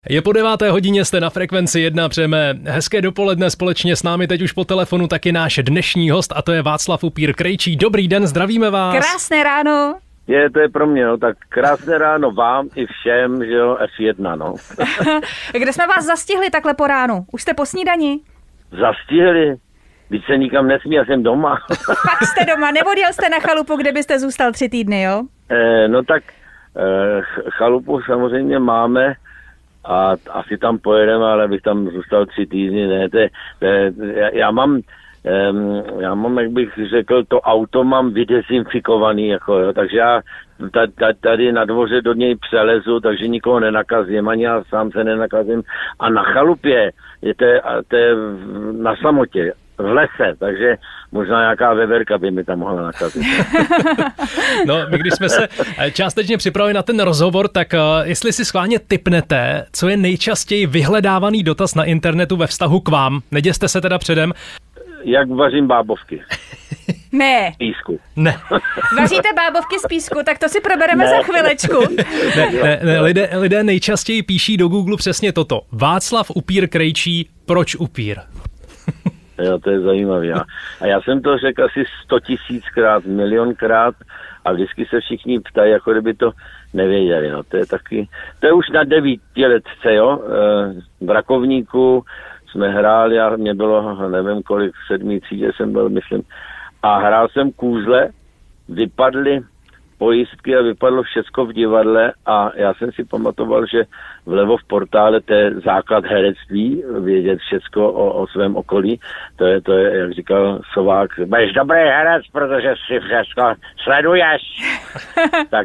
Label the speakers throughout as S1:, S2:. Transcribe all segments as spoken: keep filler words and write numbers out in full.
S1: Je po deváté hodině, jste na Frekvenci jedna, přejeme hezké dopoledne, společně s námi teď už po telefonu taky náš dnešní host a to je Václav Upír Krejčí. Dobrý den, zdravíme vás.
S2: Krásné ráno.
S3: Je, to je pro mě, no, tak krásné ráno vám i všem, že jo, F jedna, no.
S2: Kde jsme vás zastihli takhle po ránu? Už jste po snídani?
S3: Zastihli? Když se nikam nesmí, já jsem doma.
S2: Pak jste doma, neodjel jste na chalupu, kde byste zůstal tři týdny, jo?
S3: Eh, no tak eh, chalupu samozřejmě máme a asi tam pojedeme, ale bych tam zůstal tři týdny, ne, to je, to je, já, já mám, um, já mám, jak bych řekl, to auto mám vydezinfikovaný, jako jo, takže já tady na dvoře do něj přelezu, takže nikoho nenakazím, ani já sám se nenakazím. A na chalupě je to, to je na samotě, v lese, takže možná nějaká veverka by mi tam mohla nakazit.
S1: No, my když jsme se částečně připravili na ten rozhovor, tak uh, jestli si schválně tipnete, co je nejčastěji vyhledávaný dotaz na internetu ve vztahu k vám, neděste se teda předem.
S3: Jak vařím bábovky?
S2: Ne.
S3: Písku.
S1: Ne.
S2: Vaříte bábovky z písku, tak to si probereme ne. za chvilečku.
S1: Ne, ne, ne lidé, lidé nejčastěji píší do Google přesně toto. Václav Upír Krejčí, proč upír?
S3: Jo, to je zajímavé. A já jsem to řekl asi sto tisíckrát, milionkrát a vždycky se všichni ptají, jako kdyby to nevěděli. No, to je taky, to je už na devíti letce, jo. V Rakovníku jsme hráli a mě bylo, nevím kolik, v sedmý třídě jsem byl, myslím. A hrál jsem kůzle, vypadly pojistky a vypadlo všecko v divadle a já jsem si pamatoval, že vlevo v portále to je základ herectví, vědět všecko o, o svém okolí. To je, to je, jak říkal Sovák, budeš dobrý herec, protože si všecko sleduješ. tak,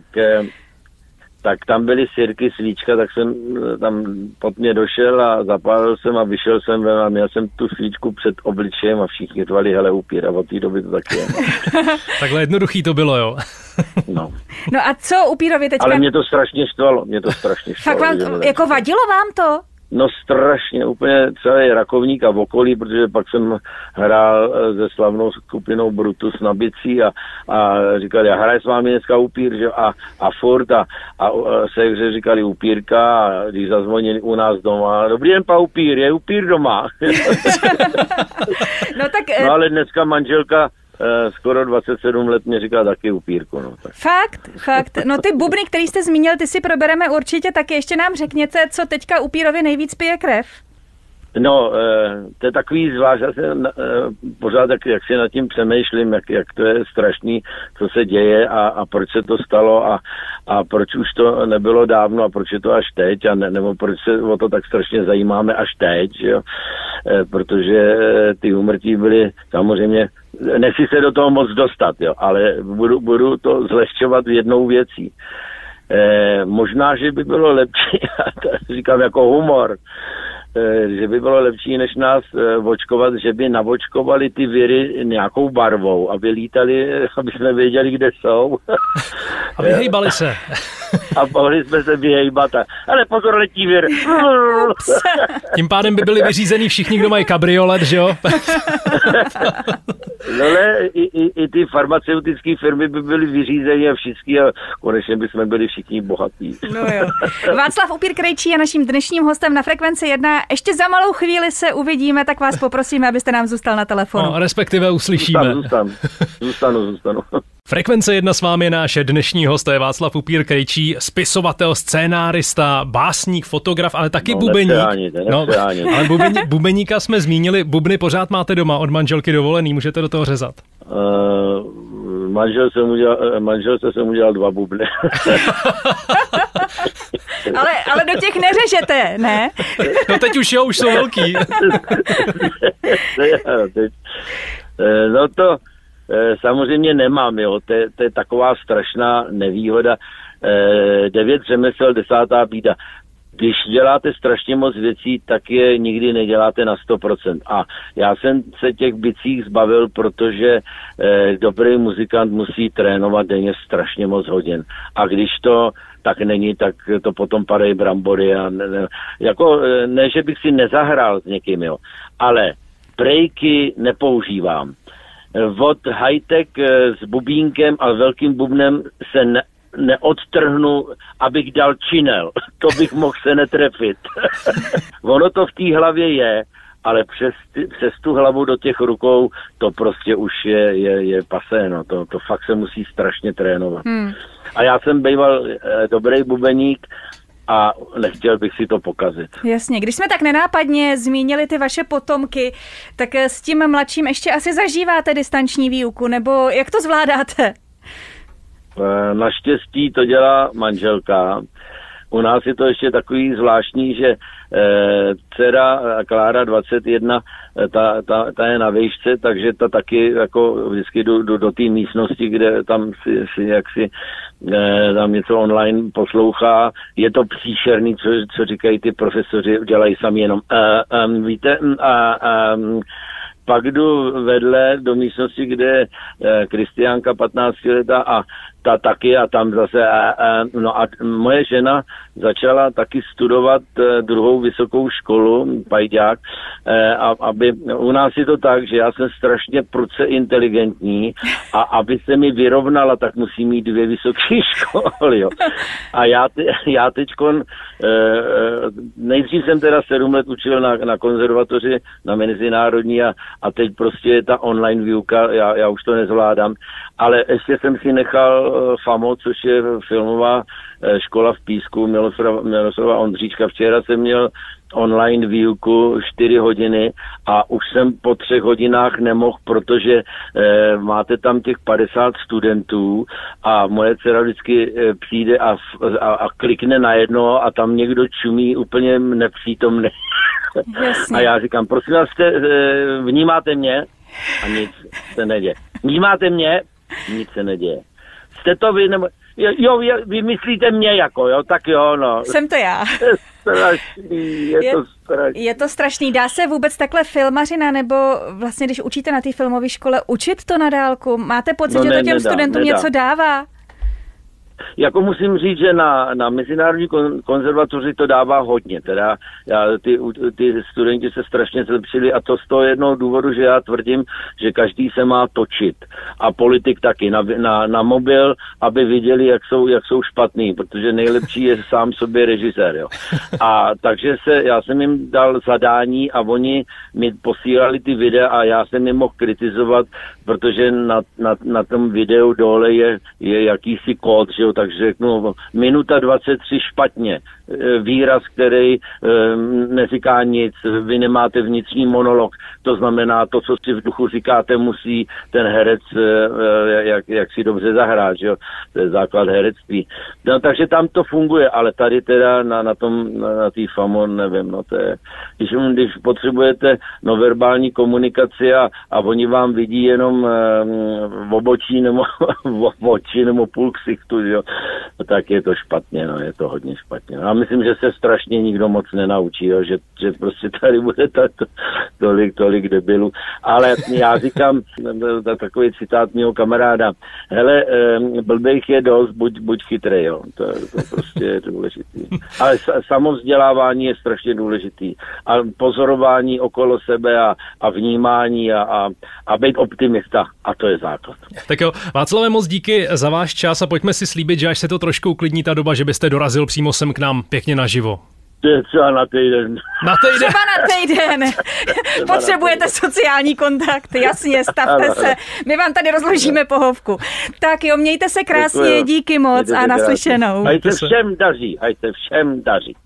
S3: tak tam byly sirky, svíčka, tak jsem tam pod mě došel a zapálil jsem a vyšel jsem ven a měl jsem tu svíčku před obličejem a všichni tvali, hele, upír, a od té doby to taky je.
S1: Takhle jednoduchý to bylo, jo?
S3: No.
S2: No a co Upírovi teďka?
S3: Ale mě to strašně štvalo, mě to strašně štvalo.
S2: Fakt vám, jako vadilo vám to?
S3: No strašně, úplně celý Rakovník a v okolí, protože pak jsem hrál se slavnou skupinou Brutus na bicí a, a říkali, já hraju s vámi dneska Upír, že? A, a furt a, a, a se říkali Upírka a když zazvonili u nás doma, dobrý den, pa Upír, je Upír doma.
S2: no, tak,
S3: no ale dneska manželka skoro dvacet sedm let mě říká taky Upírku. No, tak.
S2: Fakt, fakt. No ty bubny, který jste zmínil, ty si probereme určitě taky. Ještě nám řekněte, co teďka Upírovi nejvíc pije krev.
S3: No, to je takový zvlášť, já se pořád jak, jak si nad tím přemýšlím, jak, jak to je strašný, co se děje a, a proč se to stalo a, a proč už to nebylo dávno a proč je to až teď a ne, nebo proč se o to tak strašně zajímáme až teď, že jo? Protože ty úmrtí byly samozřejmě, nechci se do toho moc dostat, jo, ale budu, budu to zlehčovat jednou věcí. Eh, možná, že by bylo lepší, to říkám jako humor, eh, že by bylo lepší, než nás eh, očkovat, že by navočkovali ty viry nějakou barvou, aby lítali, aby jsme věděli, kde jsou.
S1: A vyhejbali se.
S3: A mohli jsme se vyhejbat. Ale pozor, letí vir.
S1: Tím pádem by byli vyřízení všichni, kdo mají kabriolet, že jo?
S3: No ale i, i, i ty farmaceutické firmy by byly vyřízení a všichni a konečně by jsme byli všichni bohatí.
S2: No jo. Václav Upír Krejčí je naším dnešním hostem na Frekvenci jedna. Ještě za malou chvíli se uvidíme, tak vás poprosíme, abyste nám zůstal na telefonu.
S1: No, respektive uslyšíme.
S3: Zůstanu, zůstanu, zůstanu.
S1: Frekvence jedna s vámi je náš dnešní host, to je Václav Upír Krejčí, spisovatel, scénárista, básník, fotograf, ale taky
S3: no,
S1: bubeník.
S3: Nepřeháníte, nepřeháníte.
S1: No, ale bubení, bubeníka jsme zmínili, bubny pořád máte doma, od manželky dovolený, můžete do toho řezat.
S3: Uh, manžel jsem udělal, manželce jsem udělal dva bubny.
S2: ale, ale do těch neřežete, ne?
S1: No teď už jo, už jsou velký.
S3: No to samozřejmě nemám, jo, to je, to je taková strašná nevýhoda. Devět řemesel, desátá bída. Když děláte strašně moc věcí, tak je nikdy neděláte na sto procent. A já jsem se těch bicích zbavil, protože eh, dobrý muzikant musí trénovat denně strašně moc hodin. A když to tak není, tak to potom padají brambory. A ne, ne, jako, ne, že bych si nezahrál s někým, jo, ale breaky nepoužívám. Od high-tech s bubínkem a velkým bubnem se ne, neodtrhnu, abych dal činel. To bych mohl se netrefit. Ono to v té hlavě je, ale přes, přes tu hlavu do těch rukou to prostě už je, je, je pasé, no. To, to fakt se musí strašně trénovat. Hmm. A já jsem býval e, dobrý bubeník a nechtěl bych si to pokazit.
S2: Jasně, když jsme tak nenápadně zmínili ty vaše potomky, tak s tím mladším ještě asi zažíváte distanční výuku, nebo jak to zvládáte?
S3: E, naštěstí to dělá manželka. U nás je to ještě takový zvláštní, že e, dcera Klára dvacet jedna, ta, ta, ta je na výšce, takže ta taky jako vždycky jdu, jdu do té místnosti, kde tam si, si jaksi e, tam něco online poslouchá. Je to příšerný, co, co říkají ty profesoři, dělají sami jenom e, e, víte, a, a, pak jdu vedle do místnosti, kde je Kristiánka patnáctiletá a ta taky a tam zase, a, a, no a moje žena začala taky studovat druhou vysokou školu, pajďák, a aby, u nás je to tak, že já jsem strašně prudce inteligentní a aby se mi vyrovnala, tak musí mít dvě vysoké školy, jo. A já, te, já teďkon, nejdřív jsem teda sedm let učil na, na konzervatoři, na mezinárodní a, a teď prostě je ta online výuka, já, já už to nezvládám, ale ještě jsem si nechal FAMO, což je filmová škola v Písku, Miloslava, Miloslava Ondříčka. Včera jsem měl online výuku čtyři hodiny a už jsem po třech hodinách nemohl, protože eh, máte tam těch padesát studentů a moje dcera vždycky eh, přijde a, a, a klikne na jedno a tam někdo čumí úplně nepřítomný. A já říkám, prosím vás, jste, eh, vnímáte mě? A nic se neděje. Vnímáte mě? Nic se neděje. Jste to vy, nebo... Jo, jo, vy myslíte mě jako, jo, tak jo, no.
S2: Jsem to já.
S3: Je strašný, je, je to strašný.
S2: Je to strašný. Dá se vůbec takhle filmařina, nebo vlastně, když učíte na té filmové škole, učit to na dálku? Máte pocit, no že ne, to těm nedá, studentům nedá. něco dává?
S3: Jako musím říct, že na, na mezinárodní konzervatoři to dává hodně. Teda já, ty, ty studenti se strašně zlepšili a to z toho jednoho důvodu, že já tvrdím, že každý se má točit. A politik taky na, na, na mobil, aby viděli, jak jsou, jak jsou špatný, protože nejlepší je sám sobě režisér. Jo. A takže se, já jsem jim dal zadání a oni mi posílali ty videa a já jsem jim mohl kritizovat, protože na, na, na tom videu dole je, je jakýsi kód, že jo, takže řeknu minuta dvacet tři špatně, výraz, který e, neříká nic, vy nemáte vnitřní monolog, to znamená to, co si v duchu říkáte, musí ten herec e, jak, jak si dobře zahrát, že jo, to je základ herectví. No, takže tam to funguje, ale tady teda na, na tom, na, na tý FAMO, nevím, no to je, když, když potřebujete no verbální komunikaci a, a oni vám vidí jenom e, v obočí nebo v oči nebo půl ksichtu, jo, no, tak je to špatně, no, je to hodně špatně. No, a myslím, že se strašně nikdo moc nenaučí, jo, že, že prostě tady bude tak, tolik, tolik debilů. Ale já říkám, takový citát mého kamaráda, hele, blbejch je dost, buď, buď chytrej, jo, to, to prostě je důležitý. Ale samovzdělávání je strašně důležitý. A pozorování okolo sebe a, a vnímání a, a, a být optimista, a to je základ.
S1: Tak jo, Václave, moc díky za váš čas a pojďme si slíbit, že až se to trošku uklidní ta doba, že byste dorazil přímo sem k nám pěkně naživo.
S3: To je třeba na týden.
S1: Na týden.
S2: Třeba na týden. Potřebujete sociální kontakt, jasně, stavte se. My vám tady rozložíme pohovku. Tak jo, mějte se krásně, díky moc a naslyšenou.
S3: Ať se všem daří, ať se všem daří.